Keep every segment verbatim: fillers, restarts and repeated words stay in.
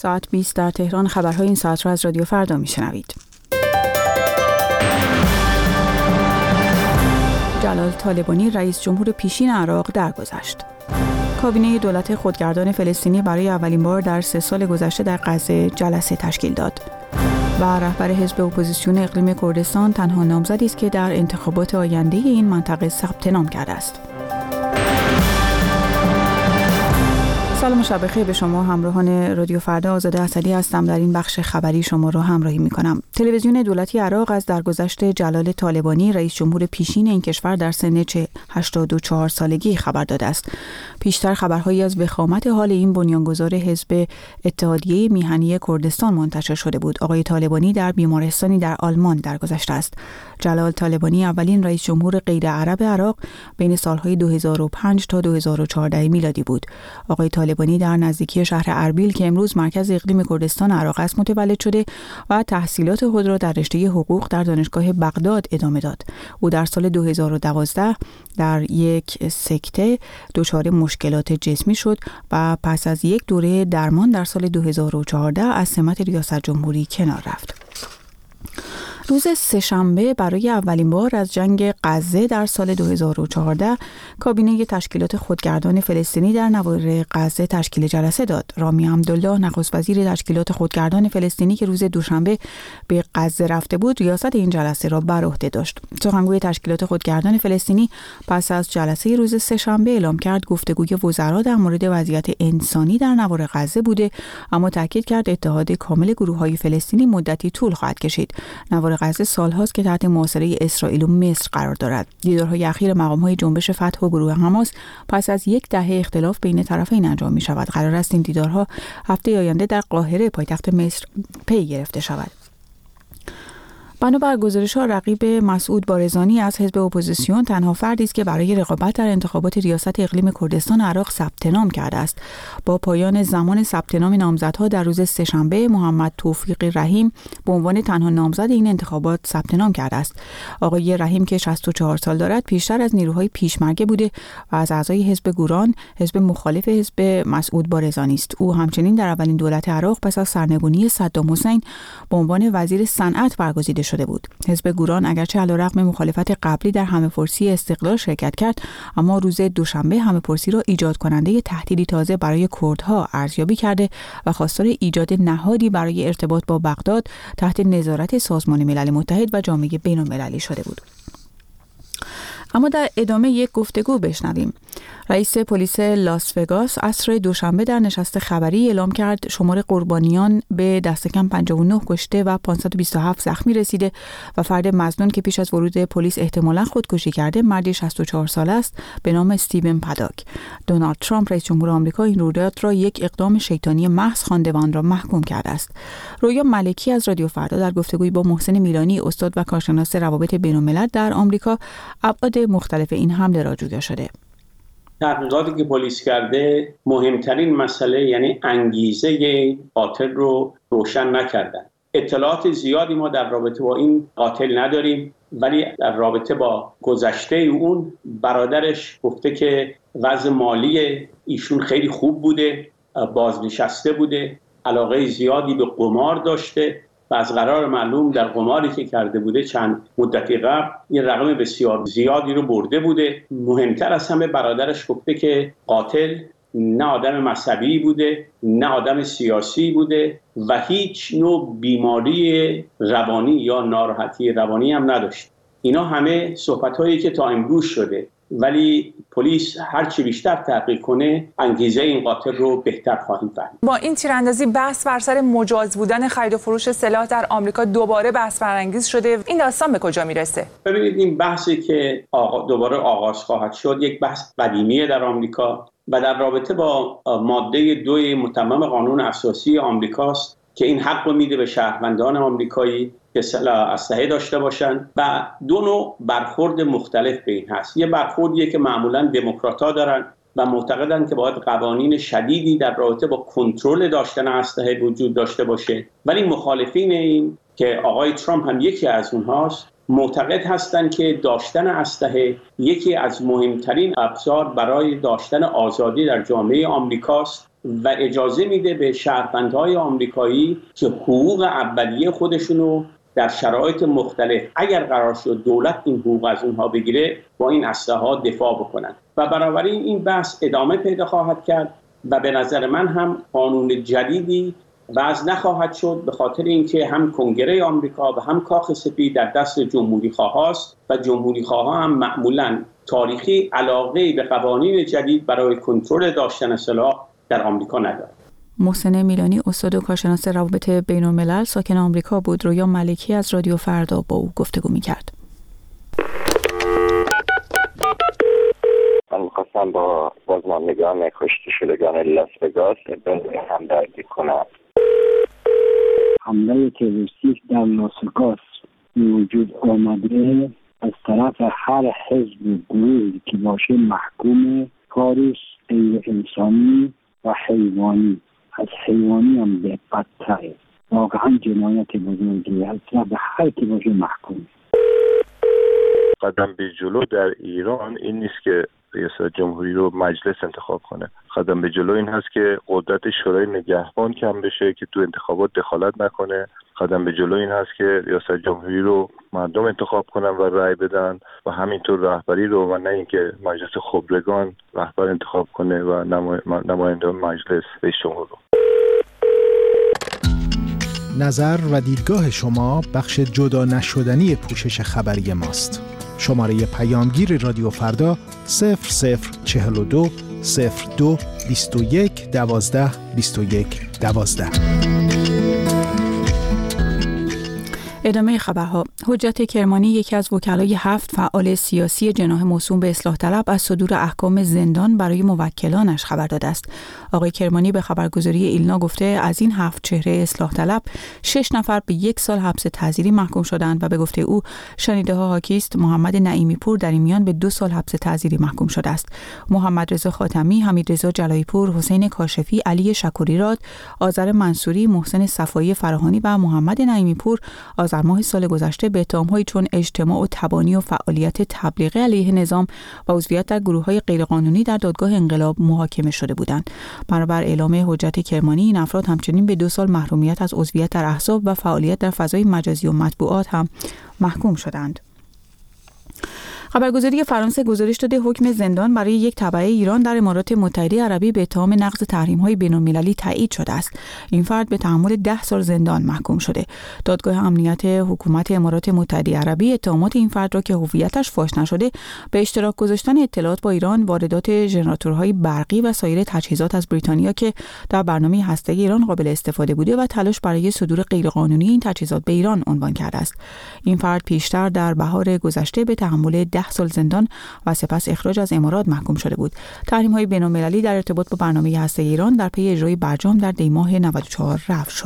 ساعت بیست در تهران. خبرهای این ساعت را از رادیو فردا میشنوید. جلال طالبانی رئیس جمهور پیشین عراق درگذشت. کابینه دولت خودگردان فلسطینی برای اولین بار در سه سال گذشته در غزه جلسه تشکیل داد. و رهبر حزب اپوزیسیون اقلیم کردستان تنها نامزدی است که در انتخابات آینده این منطقه ثبت نام کرده است. سلام و شب بخیر به شما همراهان رادیو فردا. آزاده اسدی هستم. در این بخش خبری شما را همراهی می‌کنم. تلویزیون دولتی عراق از درگذشت جلال طالبانی رئیس جمهور پیشین این کشور در سن هشتاد و چهار سالگی خبر داده است. پیشتر خبرهایی از وخامت حال این بنیانگذار حزب اتحادیه میهنی کردستان منتشر شده بود. آقای طالبانی در بیمارستانی در آلمان درگذشته است. جلال طالبانی اولین رئیس جمهور غیر عرب عراق بین سالهای دو هزار و پنج تا دو هزار و چهارده میلادی بود. آقای طالبانی در نزدیکی شهر اربیل که امروز مرکز اقلیم کردستان عراق است متولد شده و تحصیلات خود را در رشته حقوق در دانشگاه بغداد ادامه داد. او در سال دو هزار و دوازده در یک سکته دچار مشکلات جسمی شد و پس از یک دوره درمان در سال دو هزار و چهارده از سمت ریاست جمهوری کنار رفت. روز سه‌شنبه برای اولین بار از جنگ غزه در سال دو هزار و چهارده کابینه تشکیلات خودگردان فلسطینی در نواحی غزه تشکیل جلسه داد. رامی حمدالله نخست وزیر تشکیلات خودگردان فلسطینی که روز دوشنبه به غزه رفته بود ریاست این جلسه را بر عهده داشت. سخنگوی تشکیلات خودگردان فلسطینی پس از جلسه روز سه‌شنبه اعلام کرد گفتگوی وزرا در مورد وضعیت انسانی در نواحی غزه بوده، اما تاکید کرد اتحاد کامل گروه‌های فلسطینی مدتی طول خواهد کشید. نواحی غزه سال‌هاست که تحت محاصره اسرائیل و مصر قرار دارد. دیدارهای اخیر مقام‌های جنبش فتح و گروه حماس پس از یک دهه اختلاف بین طرفین انجام می‌شود. قرار است این دیدارها هفته آینده در قاهره پایتخت مصر پی گرفته شود. بنابر گزارش‌ها رقیب مسعود بارزانی از حزب اپوزیسیون تنها فردی است که برای رقابت در انتخابات ریاست اقلیم کردستان عراق ثبت نام کرده است. با پایان زمان ثبت نام نامزدها در روز سه‌شنبه محمد توفیق رحیم به عنوان تنها نامزد این انتخابات ثبت نام کرده است. آقای رحیم که شصت و چهار سال دارد پیشتر از نیروهای پیشمرگه بوده و از اعضای حزب گوران، حزب مخالف حزب مسعود بارزانی است. او همچنین در اولین دولت عراق پس از سرنگونی صدام حسین به عنوان وزیر صنعت برگزیده شده بود. حزب گوران اگرچه علیرغم مخالفت قبلی در همه‌پرسی استقلال شرکت کرد، اما روز دوشنبه همه‌پرسی را ایجاد کننده تهدیدی تازه برای کردها ارزیابی کرده و خواستار ایجاد نهادی برای ارتباط با بغداد تحت نظارت سازمان ملل متحد و جامعه بین‌المللی شده بود. اما در ادامه یک گفتگو بشنویم. رئیس پلیس لاس وگاس عصر دوشنبه در نشست خبری اعلام کرد شمار قربانیان به دست کم پنجاه و نه کشته و پانصد و بیست و هفت زخمی رسیده و فرد مظنون که پیش از ورود پلیس احتمالاً خودکشی کرده مردی شصت و چهار ساله است به نام استیون پاداک. دونالد ترامپ رئیس جمهور آمریکا این رویداد را یک اقدام شیطانی محض خوانده و آن را محکوم کرده است. رویا ملکی از رادیو فردا در گفتگویی با محسن میلانی استاد و کارشناس روابط بین‌الملل در آمریکا ابعاد مختلف این حمله را جویا شده. تحقیقاتی که پلیس کرده مهمترین مسئله یعنی انگیزه قاتل رو روشن نکردن. اطلاعات زیادی ما در رابطه با این قاتل نداریم، ولی در رابطه با گذشته اون برادرش گفته که وضع مالی ایشون خیلی خوب بوده، بازنشسته بوده، علاقه زیادی به قمار داشته و از قرار معلوم در قماری که کرده بوده چند مدتی قبل یه رقم بسیار زیادی رو برده بوده. مهمتر از همه برادرش گفته که قاتل نه آدم مذهبی بوده، نه آدم سیاسی بوده و هیچ نوع بیماری روانی یا ناراحتی روانی هم نداشت. اینا همه صحبت‌هایی که تا امروز شده، ولی پلیس هر چی بیشتر تحقیق کنه انگیزه این قاتل رو بهتر خواهیم فهمید. با این تیراندازی بحث بر سر مجاز بودن خرید و فروش سلاح در آمریکا دوباره بحث برانگیز شده. این داستان به کجا میرسه؟ ببینید این بحثی که آغا دوباره آغاز خواهد شد یک بحث قدیمیه در آمریکا و در رابطه با ماده دو متمم قانون اساسی آمریکاست که این حق رو میده به شهروندان آمریکایی که اسلحه داشته باشن و دو نوع برخورد مختلف به این هست. یه برخوردیه که معمولاً دموکرات‌ها دارن و معتقدن که باید قوانین شدیدی در رابطه با کنترل داشتن اسلحه وجود داشته باشه، ولی مخالفین این که آقای ترامپ هم یکی از اونهاست معتقد هستند که داشتن اسلحه یکی از مهمترین ابزار برای داشتن آزادی در جامعه آمریکاست و اجازه میده به شهروندهای آمریکایی که حقوق اولیه خودشونو در شرایط مختلف اگر قرار شد دولت این حقوق از اونها بگیره با این اسلحه ها دفاع بکنن و بنابراین این بحث ادامه پیدا خواهد کرد و به نظر من هم قانون جدیدی وضع نخواهد شد به خاطر اینکه هم کنگره آمریکا و هم کاخ سفید در دست جمهوری خواه است و جمهوری خواه هم معمولاً تاریخی علاقه به قوانین جدید برای کنترل داشتن سلاح در آمریکا ندارد. محسن میلانی استاد و کارشناس روابط بین الملل ساکن آمریکا بود. رویا ملکی از رادیو فردا با او گفتگو می‌کرد. من می‌خواستم با بازماندگان کشته شدگان لاس وگاس همدردی کنم. حمله تروریستی در لاس وگاس وجود آمده از طرف هر حزب و گروهی که باشه محکوم کاری غیر انسانی و حیوانی، از حیوانی هم به بدتره. واقعا جنایت بزرگی از طرف هر کی باشه محکوم. قدم به جلو در ایران این نیست که ریاست جمهوری رو مجلس انتخاب کنه. قدم به جلو این هست که قدرت شورای نگهبان کم بشه که تو انتخابات دخالت نکنه. قدم به جلو این هست که ریاست جمهوری رو مردم انتخاب کنن و رأی بدن و همینطور رهبری رو و نه اینکه مجلس خبرگان رهبر انتخاب کنه و نماینده مجلس رئیس جمهور رو. نظر و دیدگاه شما بخش جدا نشدنی پوشش خبری ماست. شماره پیامگیر رادیو فردا صفر صفر چهل و دو صفر دو بیست و یک دوازده بیست و یک دوازده. ادامه خبرها. حجت کرمانی یکی از وکلای هفت فعال سیاسی جناح موسوم به اصلاح طلب از صدور احکام زندان برای موکلانش خبر داده است. آقای کرمانی به خبرگزاری ایلنا گفته از این هفت چهره اصلاح طلب شش نفر به یک سال حبس تعزیری محکوم شدند و به گفته او شنیده ها حاکی است محمد نعیمی پور در این میان به دو سال حبس تعزیری محکوم شده است. محمد رضا خاتمی، حمید رضا جلایی پور، حسین کاشفی، علی شکوری راد، آذر منصوری، محسن صفایی فراهانی و محمد نعیمی پور در ماه سال گذشته به اتهام‌هایی چون اجتماع و تبانی و فعالیت تبلیغی علیه نظام و عضویت در گروه‌های غیرقانونی در دادگاه انقلاب محاکمه شده بودند. بنابر اعلام حجت کرمانی این افراد همچنین به دو سال محرومیت از عضویت در احزاب و فعالیت در فضای مجازی و مطبوعات هم محکوم شدند. خبرگزاری فرانسه گزارش داده حکم زندان برای یک تبعه ایران در امارات متحده عربی به اتهام نقض تحریم‌های بین‌المللی تایید شده است. این فرد به تحمل ده سال زندان محکوم شده. دادگاه امنیت حکومت امارات متحده عربی اتهامات این فرد را که هویتش فاش نشده به اشتراک گذاشتن اطلاعات با ایران، واردات ژنراتورهای برقی و سایر تجهیزات از بریتانیا که در برنامه هسته‌ای ایران قابل استفاده بوده و تلاش برای صدور غیرقانونی این تجهیزات به ایران عنوان کرده است. این فرد پیشتر در بهار گذشته به تحمل ده سال زندان و سپس اخراج از امارات محکوم شده بود. تحریم‌های بین‌المللی در ارتباط با برنامه هسته‌ای ایران در پی اجرای برجام در دی ماه نود و چهار رفع شد.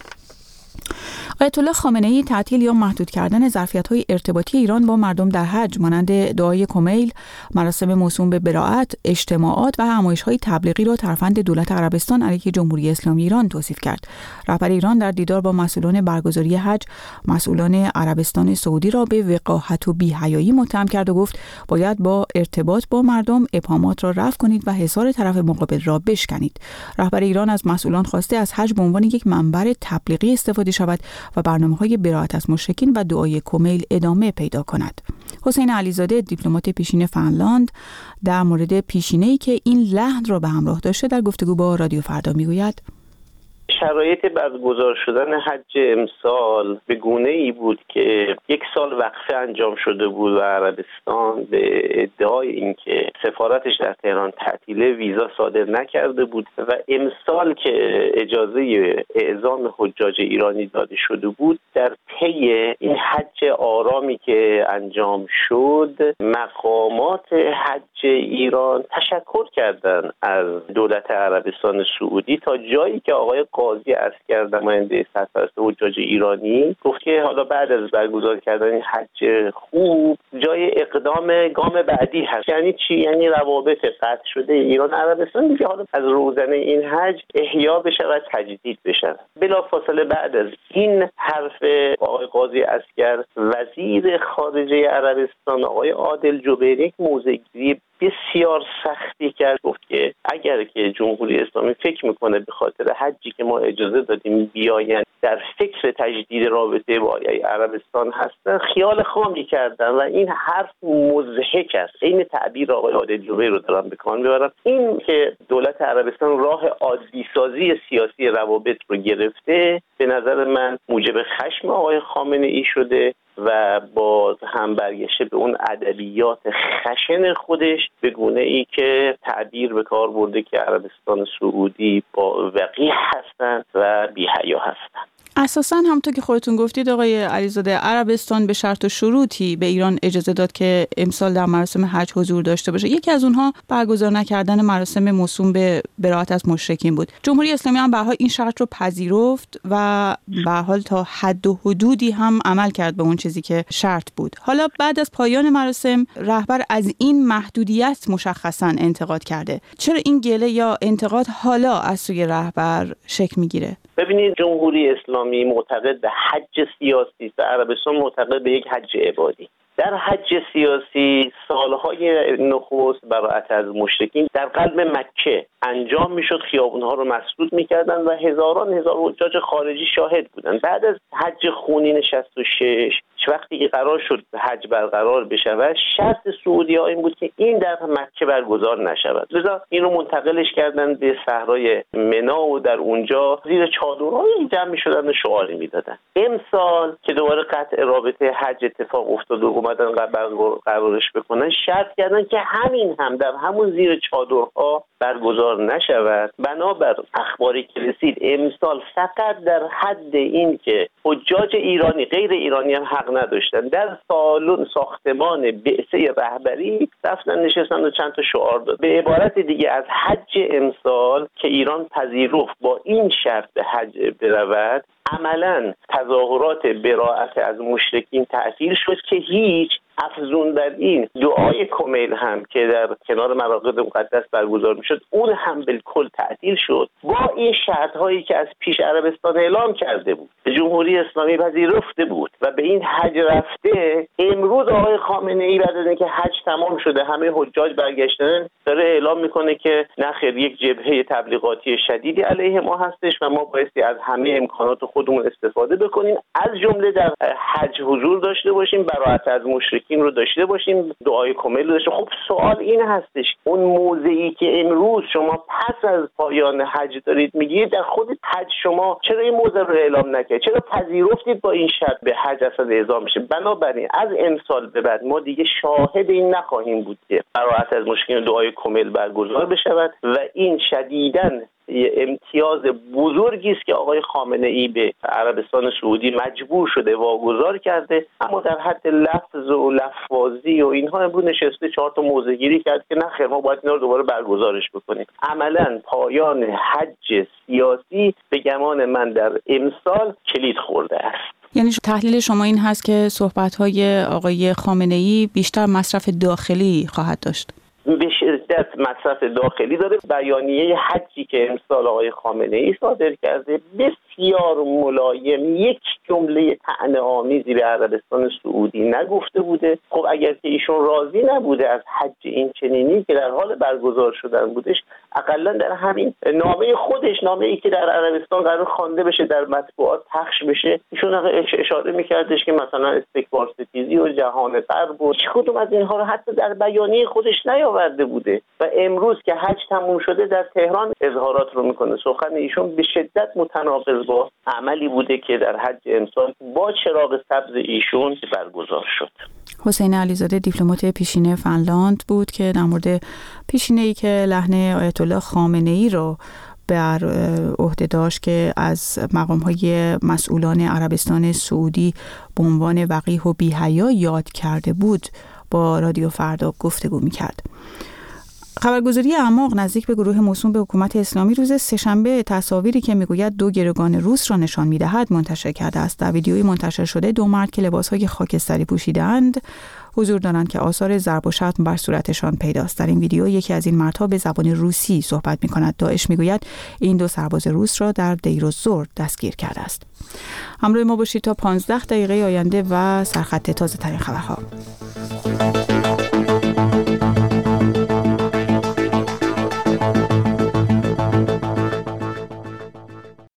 آیت الله خامنه‌ای تعطیل یا محدود کردن ظرفیت‌های ارتباطی ایران با مردم در حج مانند دعای کمیل، مراسم موسوم به براءت، اجتماعات و همایش‌های تبلیغی را ترفند دولت عربستان علیه جمهوری اسلامی ایران توصیف کرد. رهبر ایران در دیدار با مسئولان برگزاری حج، مسئولان عربستان سعودی را به وقاحت و بی‌حیایی متهم کرد و گفت باید با ارتباط با مردم ابهامات را رفع کنید و حصار طرف مقابل را بشکنید. رهبر ایران از مسئولان خواسته از حج به عنوان یک منبر تبلیغی استفاده شود و برنامه‌های براءت از مشرکین و دعای کمیل ادامه پیدا کند. حسین علیزاده دیپلمات پیشین فنلاند در مورد پیشینه‌ای که این لحن را به همراه داشته در گفتگو با رادیو فردا میگوید شرایط برگزار شدن حج امسال به گونه ای بود که یک سال وقفه انجام شده بود و عربستان به ادعای اینکه سفارتش در تهران تعطیله ویزا صادر نکرده بود و امسال که اجازه اعزام حجاج ایرانی داده شده بود در طی این حج آرامی که انجام شد مقامات حج ایران تشکر کردند از دولت عربستان سعودی تا جایی که آقای قاضی عسکر نماینده سرپرست حجاج ایرانی گفت که حالا بعد از برگزار کردن این حج خوب جای اقدام گام بعدی هست. یعنی چی؟ یعنی روابط قطع شده ایران عربستان دیگه حالا از روزنه این حج احیا بشه و تجدید بشه. بلافاصله بعد از این حرف آقای قاضی عسکر وزیر خارجه عربستان آقای عادل جبیری یک موضع‌گیری بسیار سختی کرد. گفت که اگر که جمهوری اسلامی فکر میکنه به خاطر حجی که ما اجازه دادیم بیاین در فکر تجدید رابطه با عربستان هستن، خیال خامی کردن و این حرف مضحک است. این تعبیر آقای عادلی‌جوهری رو دارم به کار میبرم. این که دولت عربستان راه عادی سازی سیاسی روابط رو گرفته، به نظر من موجب خشم آقای خامنه‌ای شده و باز هم برگشته به اون ادبیات خشن خودش به گونه ای که تعبیر به کار برده که عربستان سعودی با وقیح هستند و بی‌حیا هستند. اساساً همونطور که خودتون گفتید آقای علیزاده، عربستان به شرط و شروطی به ایران اجازه داد که امسال در مراسم حج حضور داشته باشه. یکی از اونها برگزار نکردن مراسم موسوم به براءت از مشرکین بود. جمهوری اسلامی هم به هر حال این شرط رو پذیرفت و به هر حال تا حد و حدودی هم عمل کرد به اون چیزی که شرط بود. حالا بعد از پایان مراسم رهبر از این محدودیت مشخصاً انتقاد کرده. چرا این گله یا انتقاد حالا از سوی رهبر شکل میگیره؟ ببینید، جمهوری اسلامی معتقد به حج سیاسی است، عربستان معتقد به یک حج عبادی. در حج سیاسی سالهای نخست براءت از مشرکین در قلب مکه انجام میشد، خیابونها رو مسدود میکردن و هزاران هزار حجاج خارجی شاهد بودن. بعد از حج خونین شصت و شش وقتی که قرار شد حج برقرار بشود، شرط سعودی‌ها این بود که این در مکه برگزار نشود. لذا این رو منتقلش کردن به صحرای منا و در اونجا زیر چادرهای جمع می‌شدن و شعاری میدادن. امسال که دوباره قطع رابطه حج اتفاق افتاد و اومدن برقرارش بکنن، شرط کردن که همین هم در همون زیر چادرها برگزار نشود. بنابر اخباری که رسید امسال فقط در حد این که حجاج ایرانی غیر ایرانی هم حق نداشتن در سالن ساختمان بعثه رهبری رفتن نشستن و چند تا شعار داد. به عبارت دیگه از حج امسال که ایران پذیرفت با این شرط به حج برود، عملاً تظاهرات براءت از مشرکین تعطیل شد که هیچ افزون بر این دعای کمیل هم که در کنار مراقد مقدس برگزار میشد اون هم بالکل تعطیل شد با این شرط هایی که از پیش عربستان اعلام کرده بود، جمهوری اسلامی پذیرفته بود و به این حج رفته. امروز آقای خامنه ای بعد از اینکه حج تمام شده همه حجاج برگشتن داره اعلام میکنه که نخیر، یک جبهه تبلیغاتی شدیدی علیه ما هستش و ما بایستی از همه امکانات خودمون استفاده بکنیم، از جمله در حج حضور داشته باشیم، براءت از مشرکین رو داشته باشیم، دعای کمیل رو داشته. خب سوال این هستش اون موضعی که امروز شما پس از پایان حج دارید میگید در خود حج شما چرا این موضوع رو اعلام نکردید؟ چرا پذیرفتید با این شرط به حج اصلا اعزام بشه؟ بنابراین از امسال به بعد ما دیگه شاهد این نخواهیم بود که براءت از مشرکین دعای کمیل برگزار بشود و این شدیداً امتیاز بزرگی است که آقای خامنه ای به عربستان سعودی مجبور شده واگذار کرده، اما در حد لفظ و لفاظی و اینها امروز نشسته چهار تا موضع گیری کرد که نه خیر ما باید اینا رو دوباره برگزارش بکنیم. عملاً پایان حج سیاسی به گمان من در امسال کلید خورده است. یعنی تحلیل شما این هست که صحبت‌های آقای خامنه‌ای بیشتر مصرف داخلی خواهد داشت؟ به شدت مصرف داخلی داره. بیانیه حجی که امسال آقای خامنه ای صادر کرده بسیار ملایم، یک جمله طعنه‌آمیزی به عربستان سعودی نگفته بوده. خب اگر که ایشون راضی نبوده از حج این چنینی که در حال برگزار شدن بودش، حداقل در همین نامه خودش، نامه‌ای که در عربستان قرار خوانده بشه، در مطبوعات پخش بشه، ایشون اشاره می‌کردش که مثلا استکبار ستیزی و جهان غرب و هیچ کدوم از اینها رو حتی در بیانیه خودش نیاورده بوده و امروز که حج تموم شده در تهران اظهارات رو میکنه. سخن ایشون به شدت متناقض با عملی بوده که در حج امسال با چراغ سبز ایشون برگزار شد. حسین علیزاده دیپلمات پیشین فنلاند بود که در مورد پیشینه‌ای که لحن آیت الله خامنه‌ای رو بر عهده داشت که از مقام‌های مسئولان عربستان سعودی به عنوان وقیح و بی‌حیا یاد کرده بود با رادیو فردا گفتگو می‌کرد. خبرگزاری اعماق نزدیک به گروه موسوم به حکومت اسلامی روز سه‌شنبه تصاویری که میگوید دو گروگان روس را نشان می‌دهد منتشر کرده است. در ویدیویی منتشر شده دو مرد که لباس‌های خاکستری پوشیده‌اند حضور دارند که آثار ضرب و شتم بر صورتشان پیداست. در این ویدیو یکی از این مردها به زبان روسی صحبت می‌کند. داعش میگوید این دو سرباز روس را در دیر الزور دستگیر کرده است. همراه ما باشید تا پانزده دقیقه آینده و سرخط تازه ترین خبرها.